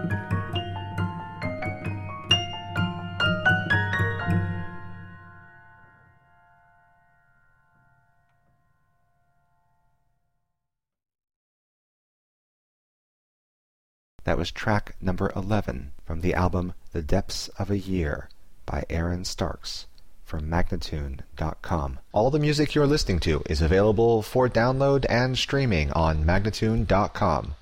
That was track number 11 from the album The Depths of a Year by Aaron Starks from Magnatune.com. All the music you're listening to is available for download and streaming on Magnatune.com.